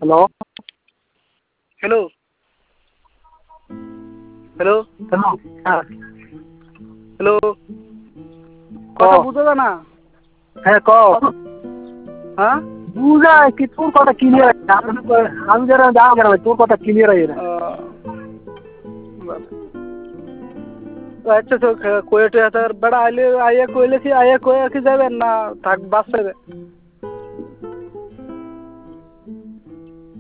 Hello hello hello hello হ্যাঁ hello কথা বুঝা যায় না। হ্যাঁ ক হ্যাঁ বুঝা কি তোর কথা ক্লিয়ার আমি যারা যাও কেন ভাই তোর কথা ক্লিয়ার হয় না। আচ্ছা তো কোয়েটে বেড়া আইলে আইয়া কইলে কি আইয়া কয়ে কি যাবেন না থাক বাস